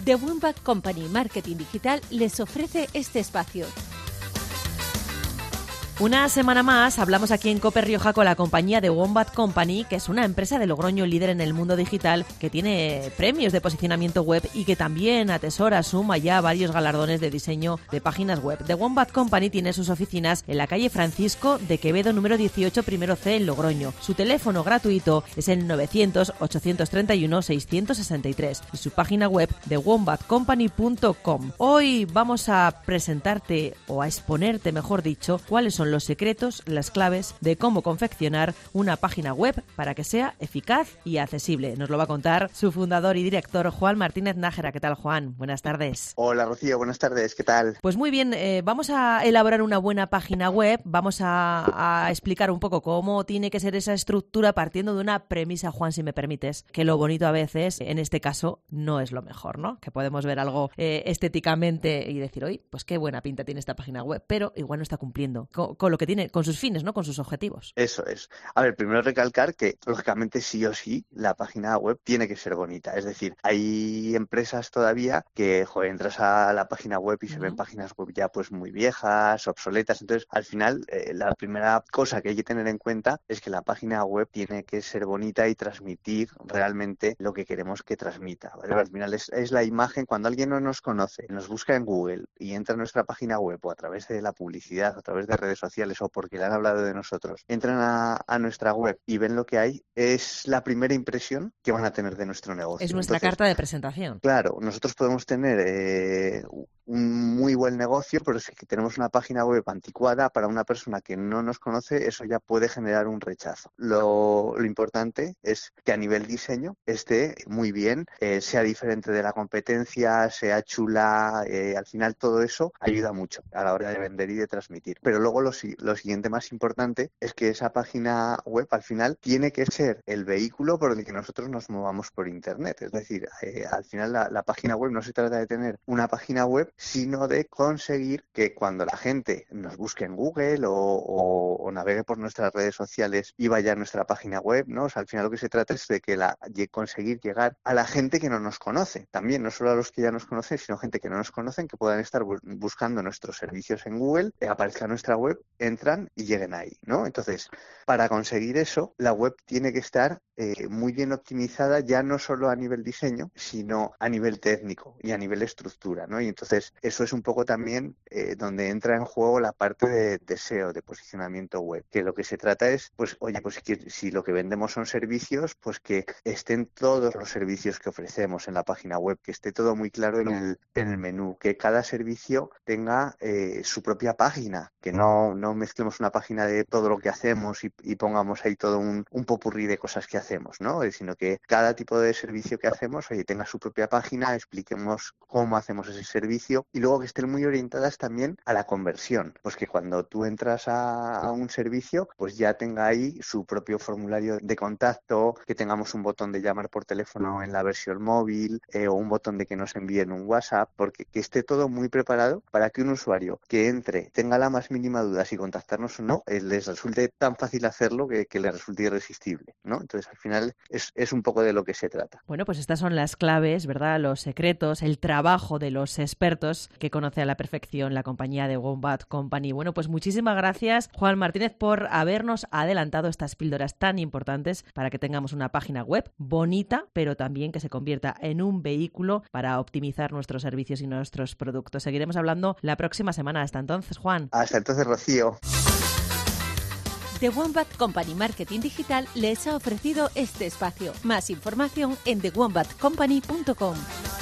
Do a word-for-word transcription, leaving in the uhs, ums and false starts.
The Wombat Company Marketing Digital les ofrece este espacio. Una semana más hablamos aquí en COPE Rioja con la compañía The Wombat Company, que es una empresa de Logroño líder en el mundo digital, que tiene premios de posicionamiento web y que también atesora, suma ya varios galardones de diseño de páginas web. The Wombat Company tiene sus oficinas en la calle Francisco de Quevedo número dieciocho, primero C, en Logroño. Su teléfono gratuito es el novecientos, ochocientos treinta y uno, seiscientos sesenta y tres y su página web the wombat company punto com. Hoy vamos a presentarte, o a exponerte mejor dicho, cuáles son los secretos, las claves de cómo confeccionar una página web para que sea eficaz y accesible. Nos lo va a contar su fundador y director, Juan Martínez Nájera. ¿Qué tal, Juan? Buenas tardes. Hola, Rocío. Buenas tardes. ¿Qué tal? Pues muy bien. Eh, vamos a elaborar una buena página web. Vamos a, a explicar un poco cómo tiene que ser esa estructura partiendo de una premisa, Juan, si me permites, que lo bonito a veces, en este caso, no es lo mejor, ¿no? Que podemos ver algo eh, estéticamente y decir, oye, pues qué buena pinta tiene esta página web, pero igual no está cumpliendo con, con lo que tiene, con sus fines, ¿no? Con sus objetivos. Eso es. A ver, primero recalcar que, lógicamente, sí o sí, la página web tiene que ser bonita. Es decir, hay empresas todavía que, joder, entras a la página web y uh-huh. se ven páginas web ya pues muy viejas, obsoletas. Entonces, al final, eh, la primera cosa que hay que tener en cuenta es que la página web tiene que ser bonita y transmitir realmente lo que queremos que transmita, ¿vale? Al final es, es la imagen. Cuando alguien no nos conoce, nos busca en Google y entra a nuestra página web o a través de la publicidad, a través de redes sociales o porque le han hablado de nosotros, entran a, a nuestra web y ven lo que hay, es la primera impresión que van a tener de nuestro negocio. Es nuestra Entonces, carta de presentación. Claro, nosotros podemos tener eh, un muy buen negocio, pero si tenemos una página web anticuada, para una persona que no nos conoce, eso ya puede generar un rechazo. Lo, lo importante es que a nivel diseño esté muy bien, eh, sea diferente de la competencia, sea chula, eh, al final todo eso ayuda mucho a la hora de vender y de transmitir. Pero luego lo, lo siguiente más importante es que esa página web al final tiene que ser el vehículo por el que nosotros nos movamos por internet. Es decir, eh, al final la, la página web no se trata de tener una página web, sino de conseguir que cuando la gente nos busque en Google o, o, o navegue por nuestras redes sociales y vaya a nuestra página web, ¿no? O sea, al final lo que se trata es de que la, de conseguir llegar a la gente que no nos conoce. También, no solo a los que ya nos conocen, sino gente que no nos conocen, que puedan estar bu- buscando nuestros servicios en Google, eh, aparezca nuestra web, entran y lleguen ahí, ¿no? Entonces, para conseguir eso, la web tiene que estar eh, muy bien optimizada, ya no solo a nivel diseño, sino a nivel técnico y a nivel estructura, ¿no? Y entonces eso es un poco también eh, donde entra en juego la parte de, de S E O, de posicionamiento web, que lo que se trata es, pues, oye, pues que, si lo que vendemos son servicios, pues que estén todos los servicios que ofrecemos en la página web, que esté todo muy claro en el, en el menú, que cada servicio tenga eh, su propia página, que no, no mezclemos una página de todo lo que hacemos y, y pongamos ahí todo un, un popurrí de cosas que hacemos, ¿no? Sino que cada tipo de servicio que hacemos, oye, tenga su propia página, expliquemos cómo hacemos ese servicio y luego que estén muy orientadas también a la conversión, pues que cuando tú entras a, a un servicio, pues ya tenga ahí su propio formulario de contacto, que tengamos un botón de llamar por teléfono en la versión móvil eh, o un botón de que nos envíen un WhatsApp, porque que esté todo muy preparado para que un usuario que entre tenga la más mínima duda si contactarnos o no, eh, les resulte tan fácil hacerlo que, que les resulte irresistible, ¿no? Entonces, al final es, es un poco de lo que se trata. Bueno, pues estas son las claves, ¿verdad? Los secretos, el trabajo de los expertos que conoce a la perfección la compañía de Wombat Company. Bueno, pues muchísimas gracias, Juan Martínez, por habernos adelantado estas píldoras tan importantes para que tengamos una página web bonita, pero también que se convierta en un vehículo para optimizar nuestros servicios y nuestros productos. Seguiremos hablando la próxima semana. Hasta entonces, Juan. Hasta entonces, Rocío. The Wombat Company Marketing Digital les ha ofrecido este espacio. Más información en the wombat company punto com.